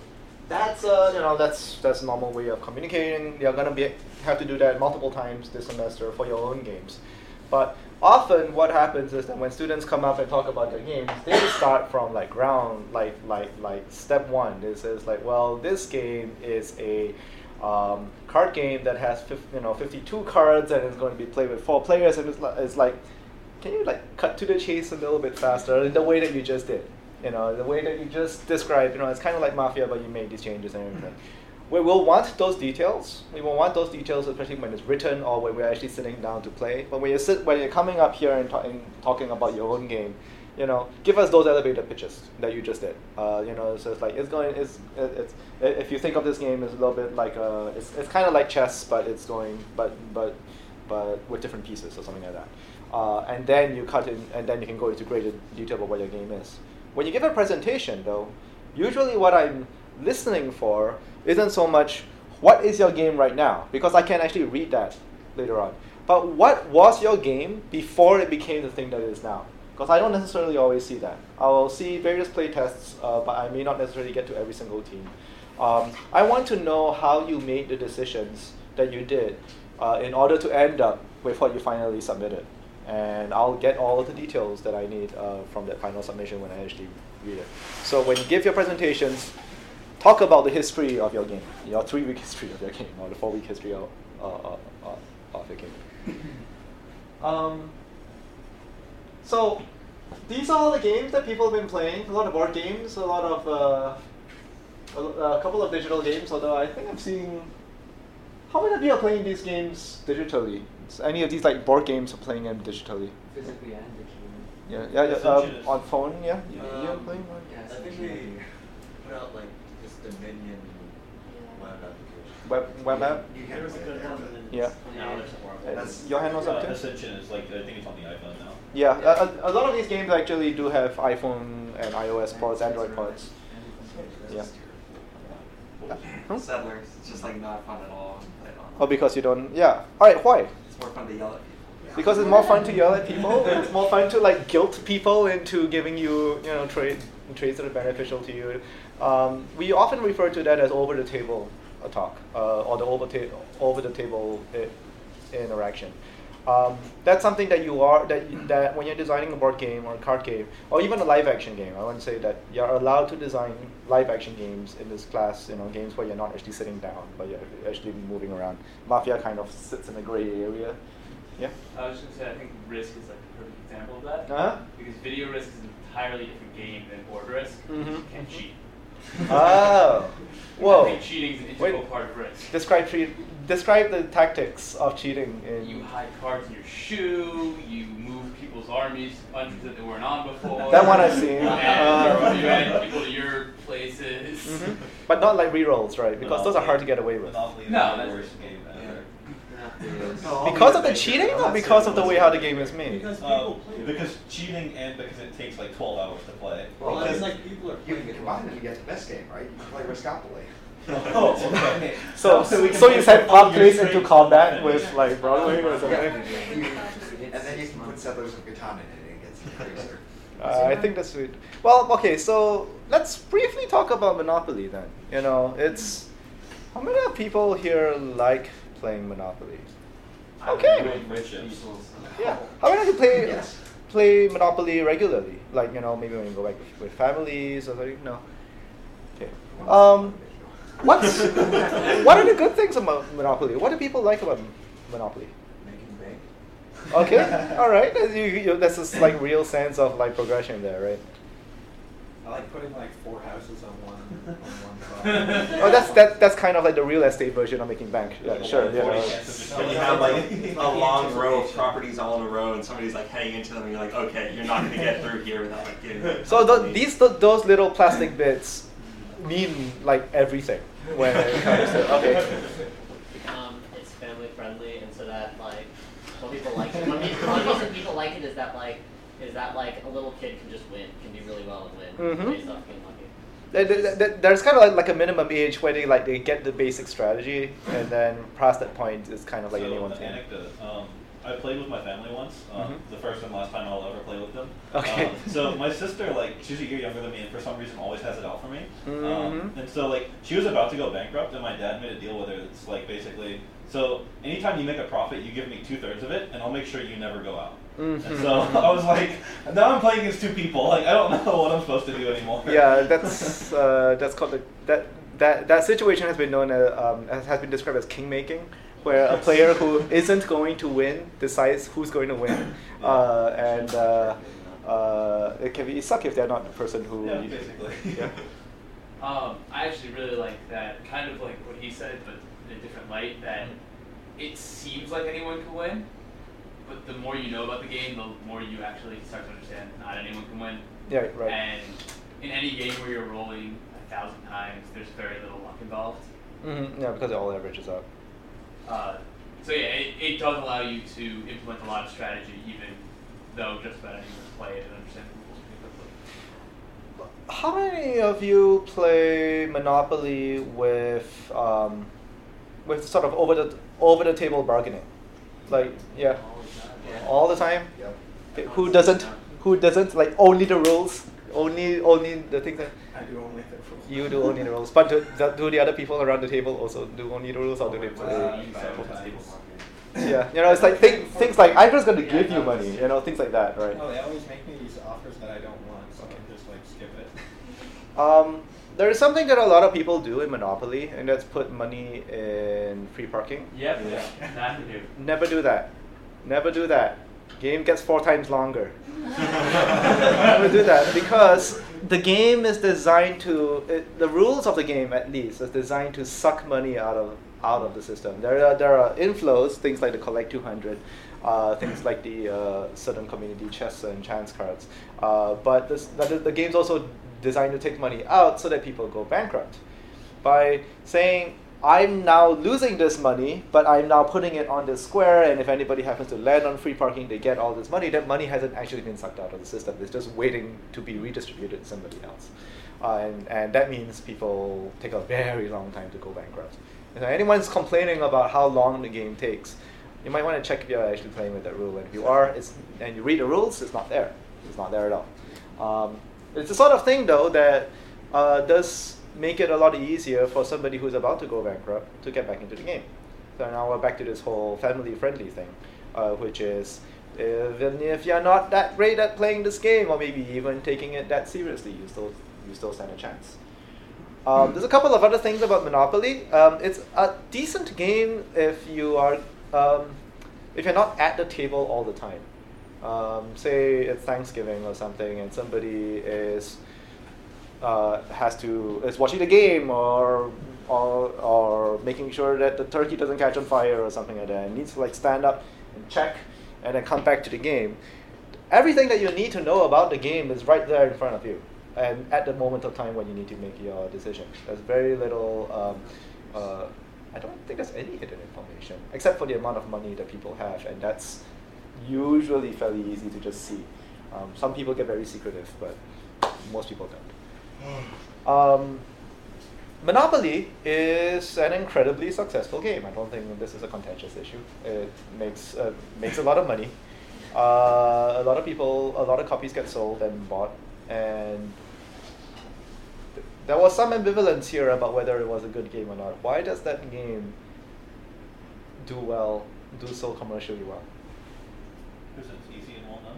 that's uh, you know that's that's a normal way of communicating. You're gonna be have to do that multiple times this semester for your own games. But often what happens is that when students come up and talk about their games, they start from like ground, like like like step one. This is like, well, this game is a um, card game that has fif- you know fifty-two cards and it's going to be played with four players. And it's like, it's like, can you like cut to the chase a little bit faster in the way that you just did? You know, the way that you just described. You know, it's kind of like Mafia, but you made these changes and everything. We will want those details. We will want those details, especially when it's written or when we're actually sitting down to play. But when you sit, when you're coming up here and, ta- and talking about your own game, you know, give us those elevator pitches that you just did. Uh, you know, so it's like it's going. It's it's if you think of this game as a little bit like uh, it's it's kind of like chess, but it's going, but but but with different pieces or something like that. Uh, and then you cut in, and then you can go into greater detail about what your game is. When you give a presentation, though, usually what I'm listening for isn't so much what is your game right now, because I can actually read that later on. But what was your game before it became the thing that it is now? Because I don't necessarily always see that. I will see various playtests, uh, but I may not necessarily get to every single team. Um, I want to know how you made the decisions that you did uh, in order to end up with what you finally submitted. And I'll get all of the details that I need uh, from that final submission when I actually read it. So when you give your presentations, talk about the history of your game, your three-week history of your game, or the four-week history of, uh, uh, uh, of your game. um, so these are all the games that people have been playing. A lot of board games, a lot of uh, a, a couple of digital games. Although I think I'm seeing, how many of you are playing these games digitally? Is any of these like board games are playing them digitally? Physically and digitally. Yeah, yeah, yeah. Essentially. Um, on phone, yeah. You, you're Um, playing one? Yeah, I think we put out like this Dominion one of web web app. You can't play it there, but Yeah. No, there's more. That's- Johan knows Uh, up to? Ascension is like, I think it's on the iPhone now. Yeah, a, a, a lot of these games actually do have iPhone and iOS ports, Android ports. Yeah. Huh? Settlers, it's just like not fun at all. Like, Oh, because you don't. Yeah. All right. Why? It's more fun to yell at people. Because it's more fun to yell at people. It's more fun to like guilt people into giving you, you know, trade trades that are beneficial to you. Um, we often refer to that as over the table uh, talk uh, or the over ta- over the table I- interaction. Um, that's something that you are that you- that when you're designing a board game or a card game or even a live action game. I want to say that you're allowed to design live action games in this class. You know, games where you're not actually sitting down, but you're actually moving around. Mafia kind of sits in a gray area. Yeah. I was just gonna say, I think Risk is like a perfect example of that. Uh-huh. Because Video Risk is an entirely different game than Board Risk. Mhm. You can't cheat. Oh. I Whoa. think cheating is an integral Wait. part of Risk. Describe tre- describe the tactics of cheating in. You hide cards in your shoe, you move people's armies to countries that they weren't on before. That one I've seen. And Uh, you add people to your places. Mhm. But not like rerolls, right? Because those are hard to get away with. Monopoly is No, the that's- worst game ever. Because of the cheating or because of the way how the game is made? Because Uh, people play it. because cheating and because it takes like twelve hours to play. Well, Because because like people are you playing can it. combine them to get the best game, right? You can play Riskopoly. Oh, okay. So, So we can so you put send all pop your plays into strings combat on with it. like Broadway or something? You- and then you can put Settlers of Catan in it and it gets even crazier. Uh, I think that's sweet. Well, okay, so let's briefly talk about Monopoly then. You know, it's how many people here like playing Monopoly? Okay. Friendships. Yeah. How many of you play Yes. play Monopoly regularly? Like, you know, maybe when you go back with, with families or something? No. Okay. Um, what's what are the good things about Monopoly? What do people like about Monopoly? Making bank. Okay. All right. That's, you, you, that's this like real sense of like progression there, right? I like putting like four houses on one on one property. Oh, that's that. That's kind of like the real estate version of making bank. Yeah, sure. You know. When you have like a long row of properties all in a row and somebody's like heading into them and you're like, okay, you're not going to get through here without like getting... So th- these th- those little plastic bits mean like everything when it comes to okay. Um, it's family friendly, and so that like what people like it. One reason, one reason people like it is that like is that like a little kid can just win, can do really well and win Mhm. based off being lucky. Th- th- th- There's kind of like, like a minimum age where they like they get the basic strategy, and then past that point it's kind of like so, anyone's an game. anecdote. Um, I played with my family once. Um, Mhm. The first and last time I'll ever play with them. Okay. Um, so my sister, like, she's a year younger than me, and for some reason always has it out for me. Um, Mhm. and so, like, she was about to go bankrupt, and my dad made a deal with her. It's like basically, so anytime you make a profit, you give me two thirds of it, and I'll make sure you never go out. Mhm. And so I was like, now I'm playing against two people. Like, I don't know what I'm supposed to do anymore. Yeah, that's uh, that's called the, that that that situation has been known as um, as has been described as king making, where a player who isn't going to win decides who's going to win, uh, and uh, uh, it can be suck if they're not the person who. Yeah, basically. Yeah. Um, I actually really like that, kind of like what he said, but in a different light, that it seems like anyone can win, but the more you know about the game, the more you actually start to understand not anyone can win. Yeah, right. And in any game where you're rolling a thousand times, there's very little luck involved. Mm-hmm. Yeah, because it all averages out. Uh, so yeah, it, it does allow you to implement a lot of strategy, even though just about anyone can play it and understand the rules pretty quickly. How many of you play Monopoly with um, with sort of over the over the table bargaining? Like, yeah, all the time. Yep. Okay, who doesn't? Who doesn't like only the rules? Only only the things that I do only the rules. you do only the rules. But do, do the other people around the table also do only the rules, or do they play? Yeah, you know, it's like think, things like I'm just going to give you money, you know, things like that, right? Oh, they always make me these offers that I don't want, so I just like skip it. Um, there is something that a lot of people do in Monopoly, and that's put money in free parking. Yep, yeah. That to do. Never do that. Never do that. Game gets four times longer. Never do that because the game is designed to. It, the rules of the game, at least, is designed to suck money out of out of the system. There are there are inflows, things like the Collect two hundred, uh, things like the uh, certain community chests and chance cards. Uh, but this, the, the game's also designed to take money out so that people go bankrupt. By saying I'm now losing this money, but I'm now putting it on this square, and if anybody happens to land on free parking, they get all this money. That money hasn't actually been sucked out of the system. It's just waiting to be redistributed to somebody else. Uh, and, and that means people take a very long time to go bankrupt. And if anyone's complaining about how long the game takes, you might want to check if you're actually playing with that rule. And if you are, it's, and you read the rules, it's not there. It's not there at all. Um, it's the sort of thing, though, that uh, does make it a lot easier for somebody who's about to go bankrupt to get back into the game. So now we're back to this whole family-friendly thing, uh, which is even if you're not that great at playing this game, or maybe even taking it that seriously, you still you still stand a chance. Um, there's a couple of other things about Monopoly. Um, it's a decent game if you are um, if you're not at the table all the time. Um, say it's Thanksgiving or something, and somebody is uh, has to is watching the game or or or making sure that the turkey doesn't catch on fire or something like that, and needs to like stand up and check and then come back to the game. Everything that you need to know about the game is right there in front of you, and at the moment of time when you need to make your decision. There's very little. Um, uh, I don't think there's any hidden information except for the amount of money that people have, and that's usually fairly easy to just see. Um, some people get very secretive, but most people don't. Um, Monopoly is an incredibly successful game. I don't think this is a contentious issue. It makes uh, makes a lot of money. Uh, a lot of people, a lot of copies get sold and bought, and th- there was some ambivalence here about whether it was a good game or not. Why does that game do well, do so commercially well? Because it's easy and well known.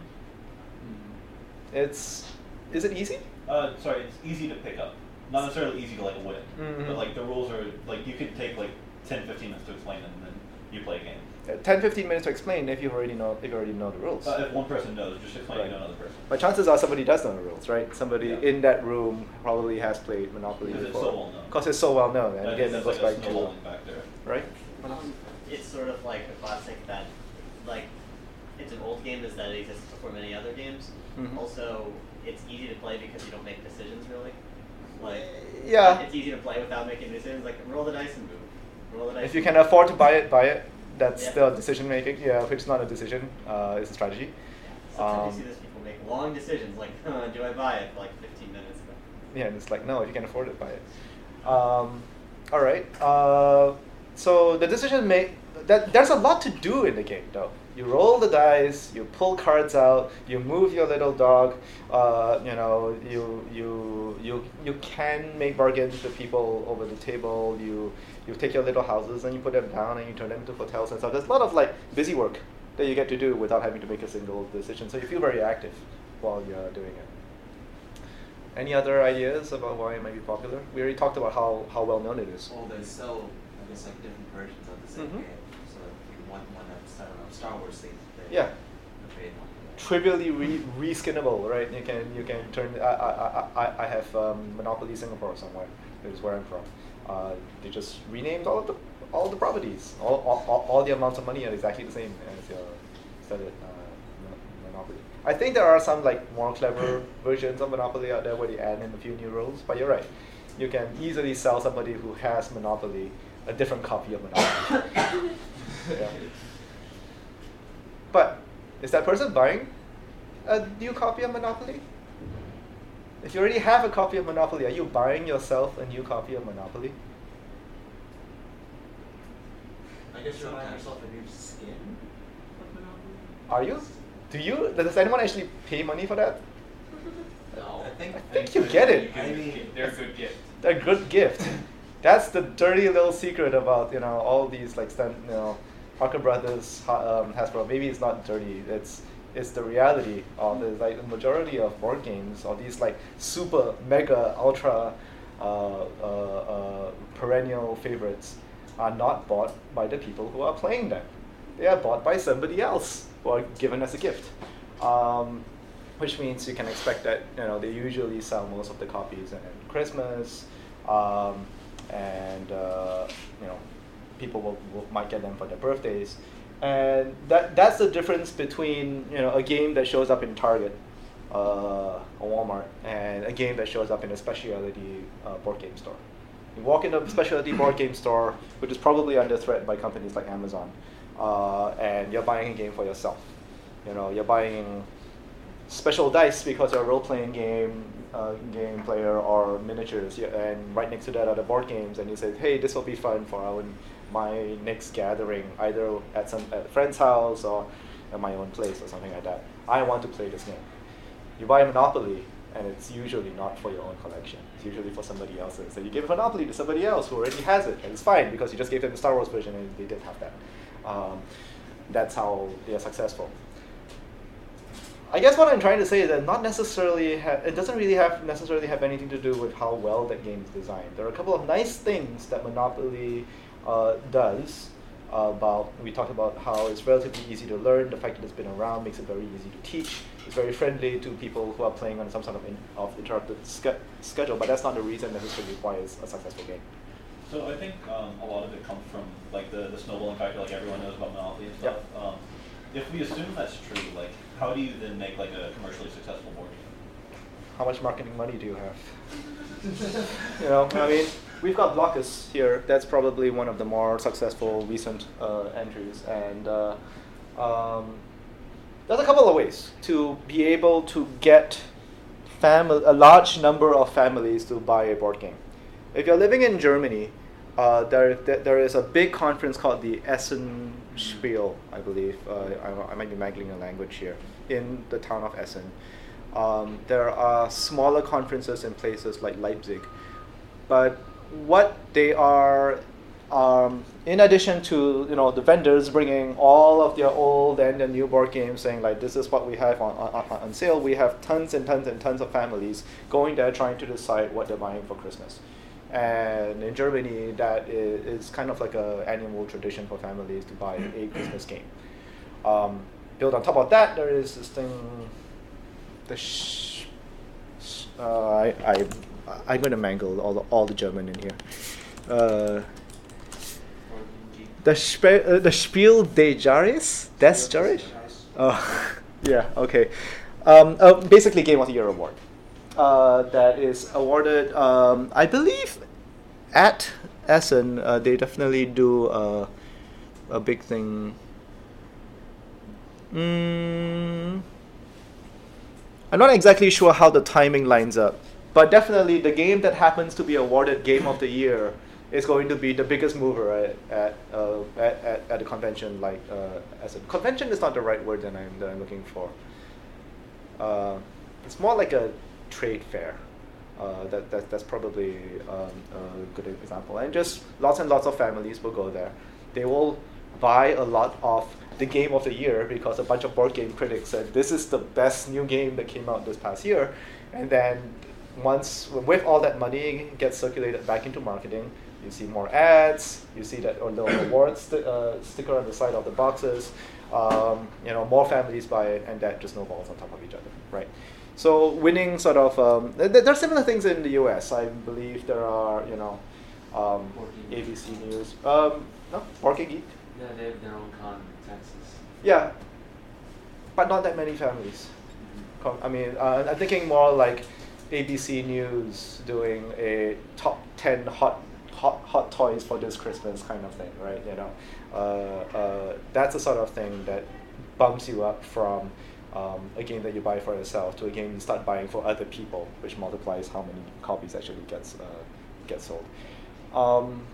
It's, is it easy? Uh, sorry, it's easy to pick up. Not necessarily easy to like win, Mhm. but like the rules are like you could take like ten, fifteen minutes to explain them, and then you play a game. Uh, ten, fifteen minutes to explain if you already know if you already know the rules. Uh, if one person knows, just explain Right. it to another person. But chances are somebody does know the rules, right? Somebody Yeah. in that room probably has played Monopoly Because it's before. so well known. Because it's so well known, and That- again, that's it goes like a back to snowballing factor. right. Um, it's sort of like a classic that, like, it's an old game is that it exists before many other games. Mhm. Also, it's easy to play because you don't make decisions really. Like, Yeah. it's easy to play without making decisions. Like, roll the dice and move. Roll the dice. If you and can move. afford to buy it, buy it. That's Yeah. still decision making. Yeah, which is not a decision. Uh, it's a strategy. Sometimes Um, you see those people make long decisions, like, huh, do I buy it for like fifteen minutes? Yeah, and it's like, no, if you can afford it, buy it. Um, all right. Uh, so the decision make that there's a lot to do in the game, though. You roll the dice, you pull cards out, you move your little dog. Uh, you know, you you you you can make bargains with people over the table. You you take your little houses and you put them down and you turn them into hotels and stuff. There's a lot of like busy work that you get to do without having to make a single decision. So you feel very active while you're doing it. Any other ideas about why it might be popular? We already talked about how, how well known it is. Well, they sell, I guess, like different versions of the same Mhm. game. So if you want one that's, I don't know, Star Wars themed, they Yeah. they create one. Trivially re reskinnable, right? You can you can turn. I I I I have um, Monopoly Singapore somewhere. Is where I'm from. Uh, they just renamed all of the all the properties. All all, all, all the amounts of money are exactly the same as your standard uh, Monopoly. I think there are some like more clever versions of Monopoly out there where they add in a few new rules. But you're right. You can easily sell somebody who has Monopoly a different copy of Monopoly. Yeah. But is that person buying a new copy of Monopoly? If you already have a copy of Monopoly, are you buying yourself a new copy of Monopoly? I guess you're buying yourself a new skin of Monopoly. Are you? Do you? Does anyone actually pay money for that? No, I think I think you get it. I mean, they're a good gift. They're a good gift. That's the dirty little secret about you know all these like stan- you know Parker Brothers, Ha- um, Hasbro. Maybe it's not dirty. It's it's the reality of the like the majority of board games or these like super mega ultra uh, uh, uh, perennial favorites are not bought by the people who are playing them. They are bought by somebody else or given as a gift. Um, which means you can expect that you know they usually sell most of the copies at Christmas, um, and uh, you know people will, will might get them for their birthdays, and that that's the difference between you know a game that shows up in Target, uh, or Walmart, and a game that shows up in a specialty uh, board game store. You walk into a specialty board game store, which is probably under threat by companies like Amazon, uh, and you're buying a game for yourself. You know, you're buying special dice because you're a role-playing game uh, game player, or miniatures, yeah, and right next to that are the board games, and you say, hey, this will be fun for our, my next gathering, either at some at a friend's house or at my own place or something like that. I want to play this game. You buy a Monopoly, and it's usually not for your own collection. It's usually for somebody else's. So you give Monopoly to somebody else who already has it, and it's fine because you just gave them the Star Wars version and they didn't have that. Um, that's how they are successful. I guess what I'm trying to say is that not necessarily ha- it doesn't really have necessarily have anything to do with how well that game is designed. There are a couple of nice things that Monopoly uh, does. Uh, about we talked about how it's relatively easy to learn. The fact that it's been around makes it very easy to teach. It's very friendly to people who are playing on some sort of in, of interrupted ske- schedule. But that's not the reason necessarily why it's a successful game. So I think um, a lot of it comes from like the, the snowballing factor, like everyone knows about Monopoly and stuff. Yep. Um, if we assume that's true, like how do you then make like a commercially successful board game? How much marketing money do you have? You know, I mean, we've got Blokus here. That's probably one of the more successful recent uh, entries, and uh, um, there's a couple of ways to be able to get fami- a large number of families to buy a board game. If you're living in Germany, uh, there, there there is a big conference called the Essen Spiel, I believe. Uh, I, I might be mangling the language here, in the town of Essen. Um, there are smaller conferences in places like Leipzig, but what they are, um, in addition to you know the vendors bringing all of their old and their new board games, saying like this is what we have on, on, on sale, we have tons and tons and tons of families going there trying to decide what they're buying for Christmas. And in Germany, that is, is kind of like an annual tradition for families to buy a Christmas game. Um, built on top of that, there is this thing, the sh- sh- uh, I, I, I'm going to mangle all the, all the German in here. Uh, the, spe- uh, the Spiel des Jahres? Des Jahres? Oh, yeah, okay. Um, uh, basically, Game of the Year award. Uh, that is awarded, um, I believe, at Essen. Uh, they definitely do uh, a big thing. Mm, I'm not exactly sure how the timing lines up, but definitely the game that happens to be awarded Game of the Year is going to be the biggest mover at at uh, at, at, at a convention like uh, Essen. Convention is not the right word that I'm that I'm looking for. Uh, it's more like a trade fair. Uh, that, that that's probably um, a good example. And just lots and lots of families will go there. They will buy a lot of the game of the year because a bunch of board game critics said this is the best new game that came out this past year. And then once with all that money gets circulated back into marketing, you see more ads. You see that or the award sti- uh, sticker on the side of the boxes. Um, you know, more families buy it, and that just snowballs on top of each other, right? So winning sort of, um, th- there are similar things in the U S. I believe there are, you know, um, A B C News. Um, no, Board Game Geek. Yeah, they have their own con in Texas. Yeah, but not that many families. Mm-hmm. Com- I mean, uh, I'm thinking more like A B C News doing a top ten hot, hot, hot toys for this Christmas kind of thing, right? You know, uh, uh, that's the sort of thing that bumps you up from Um, a game that you buy for yourself to a game you start buying for other people, which multiplies how many copies actually gets uh, gets sold. Um,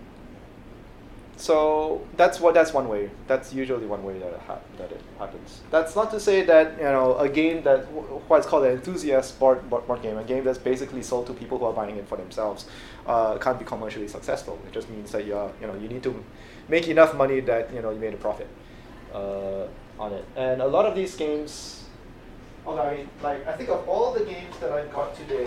so that's what that's one way. That's usually one way that it ha- that it happens. That's not to say that you know a game that w- what's called an enthusiast board, board board game, a game that's basically sold to people who are buying it for themselves, uh, can't be commercially successful. It just means that you're you know you need to make enough money that you know you made a profit uh, on it. And a lot of these games. Okay, I mean, like I think of all the games that I've got today.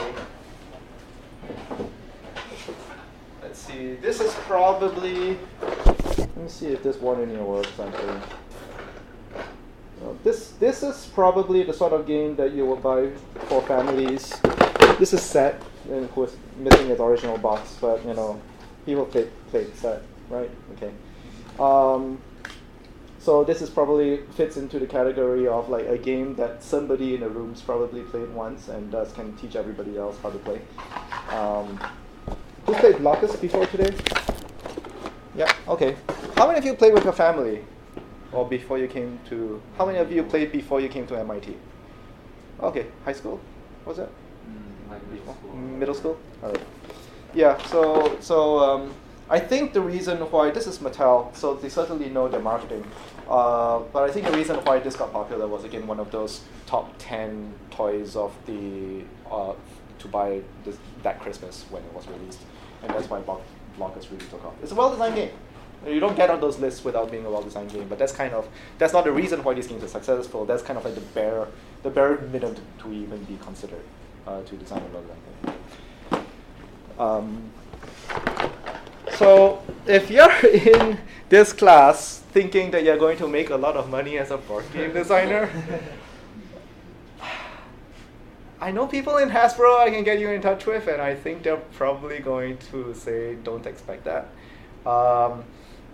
Let's see. This is probably. Let me see if this one in here works. Actually, uh, this this is probably the sort of game that you would buy for families. This is set, and of course missing its original box, but you know, people play play set, right? Okay. Um, So this is probably fits into the category of like a game that somebody in the room's probably played once and thus can teach everybody else how to play. Um, Who's played Blockers before today? Yeah, okay. How many of you played with your family? Or before you came to, how many of you played before you came to M I T? Okay, high school, was it? Mm, like middle school. Middle school? All right. Yeah, so, so um, I think the reason why, this is Mattel, so they certainly know their marketing. Uh, but I think the reason why this got popular was, again, one of those top ten toys of the, uh, to buy this, that Christmas when it was released. And that's why Block- Blockers really took off. It's a well-designed game. You don't get on those lists without being a well-designed game, but that's kind of, that's not the reason why these games are successful. That's kind of like the bare, the bare minimum to, to even be considered uh, to design a well-designed game. Um, so if you're in this class thinking that you're going to make a lot of money as a board game designer, I know people in Hasbro I can get you in touch with, and I think they're probably going to say, don't expect that. Um,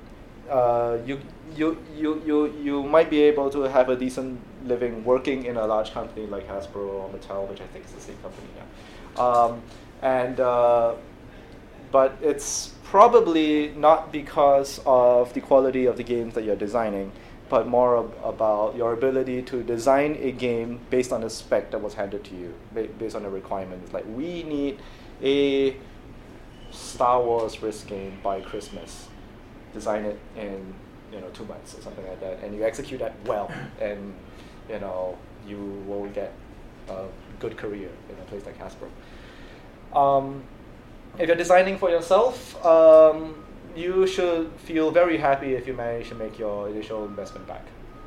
uh, you, you, you, you, you might be able to have a decent living working in a large company like Hasbro or Mattel, which I think is the same company now. Um, and, uh, but it's probably not because of the quality of the games that you're designing, but more ab- about your ability to design a game based on a spec that was handed to you, ba- based on the requirements. Like, we need a Star Wars risk game by Christmas. Design it in, you know, two months or something like that, and you execute that well, and, you know, you will get a good career in a place like Hasbro. Um, if you're designing for yourself, um, you should feel very happy if you manage to make your initial investment back.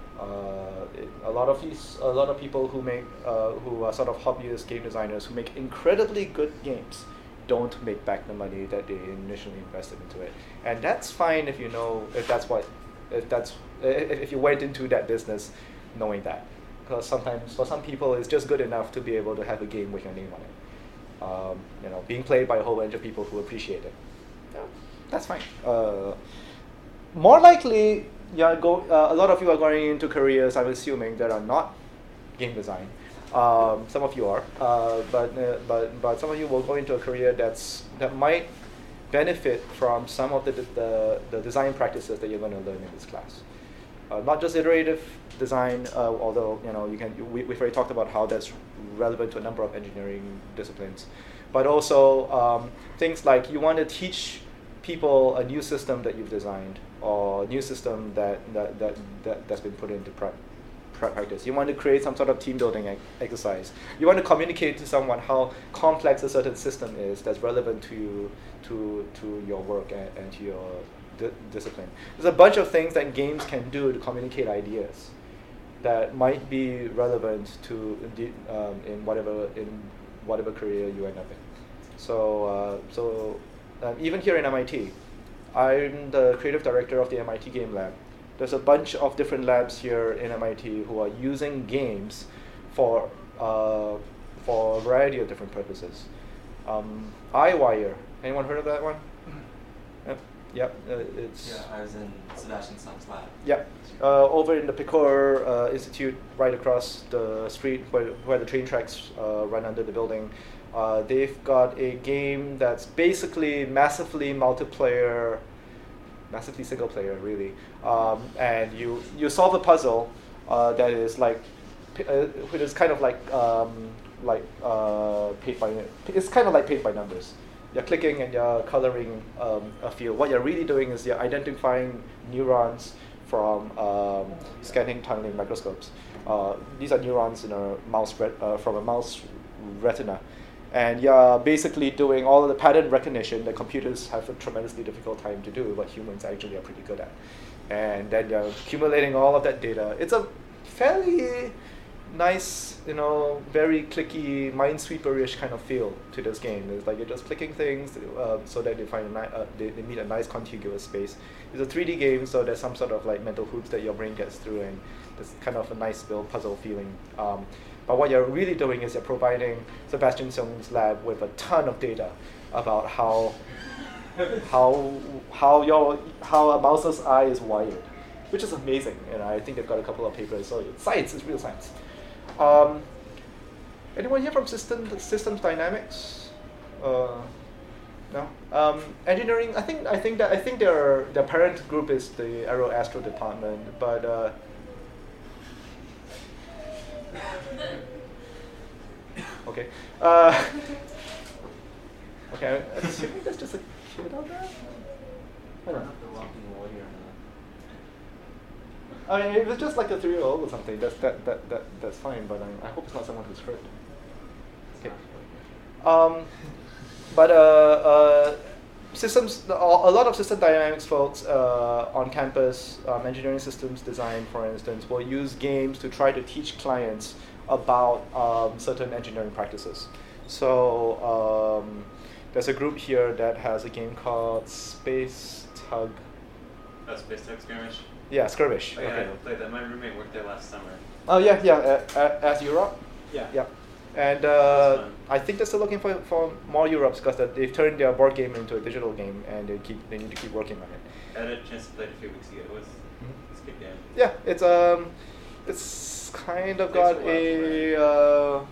Uh, it, a lot of these, a lot of people who make, uh, who are sort of hobbyist game designers who make incredibly good games, don't make back the money that they initially invested into it, and that's fine if you know if that's what, if that's if, if you went into that business knowing that, because sometimes for some people it's just good enough to be able to have a game with your name on it, um, you know, being played by a whole bunch of people who appreciate it. Yeah, that's fine. Uh, more likely, yeah, go. Uh, a lot of you are going into careers, I'm assuming, that are not game design. Um, some of you are, uh, but uh, but but some of you will go into a career that's that might benefit from some of the the, the design practices that you're going to learn in this class. Uh, not just iterative design, uh, although you know you can. We, we've already talked about how that's relevant to a number of engineering disciplines, but also um, things like you want to teach people a new system that you've designed or a new system that that that, that that's been put into practice. practice. You want to create some sort of team building ex- exercise. You want to communicate to someone how complex a certain system is that's relevant to to to your work and, and to your di- discipline. There's a bunch of things that games can do to communicate ideas that might be relevant to um, in whatever in whatever career you end up in. So uh, so um, even here in M I T, I'm the creative director of the M I T Game Lab. There's a bunch of different labs here in M I T who are using games for uh, for a variety of different purposes. Um, iWire, anyone heard of that one? Yep, yep. Uh, it's Yeah, I was in Sebastian Sung's lab. Yep, uh, over in the Picor uh, Institute, right across the street where where the train tracks uh, run under the building. Uh, they've got a game that's basically massively multiplayer. Massively single player, really, um, and you you solve a puzzle uh, that is like, uh, which is kind of like um, like uh, paint by it's kind of like paint by numbers. You're clicking and you're coloring um, a field. What you're really doing is you're identifying neurons from um, scanning tunneling microscopes. Uh, these are neurons in a mouse ret- uh, from a mouse retina. And you're basically doing all of the pattern recognition that computers have a tremendously difficult time to do, but humans actually are pretty good at. And then you're accumulating all of that data. It's a fairly nice, you know, very clicky, minesweeper-ish kind of feel to this game. It's like you're just clicking things uh, so that they find a ni- uh, they, they meet a nice contiguous space. It's a three D game, so there's some sort of like mental hoops that your brain gets through, and there's kind of a nice little puzzle feeling. Um, But what you're really doing is you're providing Sebastian Sung's lab with a ton of data about how how how your how a mouse's eye is wired, which is amazing. And I think they've got a couple of papers. So it's science, it's real science. Um, anyone here from system systems dynamics? Uh, No. Um, engineering. I think. I think that. I think their their parent group is the Aero Astro department, but. Uh, okay. Uh, okay. I'm assuming that's just a kid out there. I don't know. I mean, if it's just like a three-year-old or something, that's that that that that's fine. But um, I hope it's not someone who's hurt. Okay. Um, but uh, uh, systems. A lot of system dynamics folks uh, on campus, um, engineering systems design, for instance, will use games to try to teach clients about um, certain engineering practices. So um, there's a group here that has a game called Space Tug. Oh, Space Tug Skirmish? Yeah, Skirmish. Oh, yeah, okay. I played that. My roommate worked there last summer. Oh yeah, yeah, uh, uh, as Europe. Yeah. Yeah. And uh, I think they're still looking for, for more Europes because they've turned their board game into a digital game, and they keep they need to keep working on it. I had a chance to play it a few weeks ago. It was Mm-hmm. it's a good game. Yeah, it's um, it's kind of got a. Uh,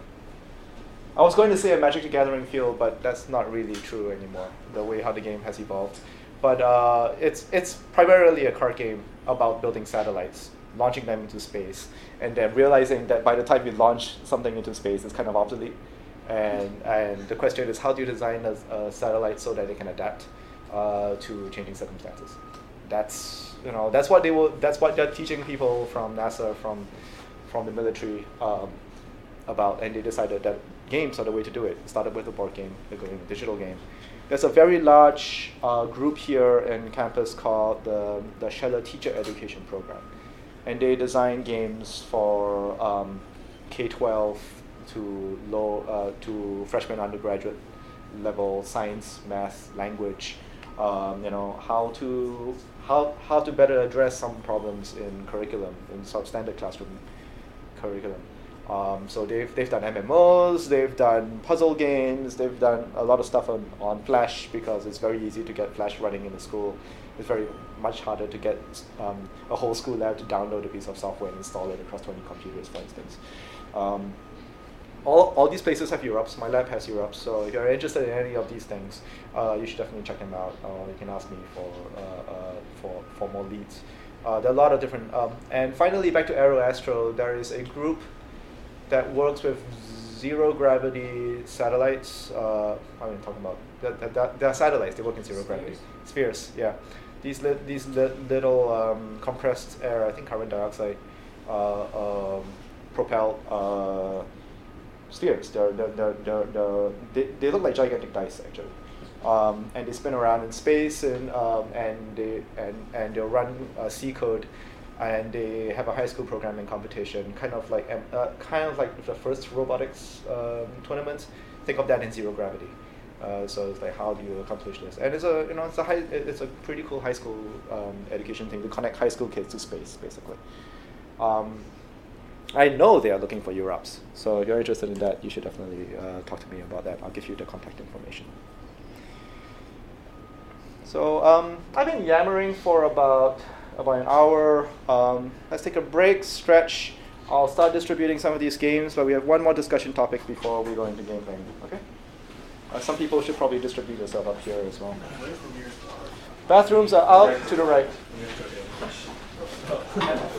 I was going to say a Magic the Gathering feel, but that's not really true anymore. The way how the game has evolved, but uh, it's it's primarily a card game about building satellites, launching them into space, and then realizing that by the time you launch something into space, it's kind of obsolete. And and the question is, how do you design a, a satellite so that it can adapt uh, to changing circumstances? That's you know that's what they will. That's what they're teaching people from NASA, from from the military um, about, and they decided that games are the way to do it. It started with a board game, they're going a digital game. There's a very large uh, group here in campus called the the Scheller Teacher Education Program, and they design games for um, K twelve to low uh, to freshman undergraduate level science, math, language. Um, you know how to how how to better address some problems in curriculum in substandard classroom curriculum. Um, so they've they've done M M Os, they've done puzzle games, they've done a lot of stuff on, on Flash because it's very easy to get Flash running in the school. It's very much harder to get um, a whole school lab to download a piece of software and install it across twenty computers, for instance. Um, all all these places have Europes. My lab has Europes. So if you're interested in any of these things, uh, you should definitely check them out. Or you can ask me for uh, uh, for for more leads. Uh, there are a lot of different. Um, and finally, back to Aero Astro, there is a group that works with zero gravity satellites. Uh, what am I talking about? That, that, they're satellites. They work in zero gravity. Spheres, yeah. These li- these li- little um, compressed air, I think carbon dioxide, uh, um, propelled uh, spheres. They're, they're, they're, they're, they're, they they look like gigantic dice actually, um, and they spin around in space and um, and they and and they'll run uh, C code. And they have a high school programming competition, kind of like uh, kind of like the first robotics um, tournament. Think of that in zero gravity. Uh, so it's like, how do you accomplish this? And it's a you know it's a high it's a pretty cool high school um, education thing to connect high school kids to space, basically. Um, I know they are looking for Europes, so if you're interested in that, you should definitely uh, talk to me about that. I'll give you the contact information. So um, I've been yammering for about. about an hour. Um, let's take a break, stretch. I'll start distributing some of these games, but we have one more discussion topic before we go into game playing. Okay? Uh, some people should probably distribute yourself up here as well. Bathrooms are out to the right.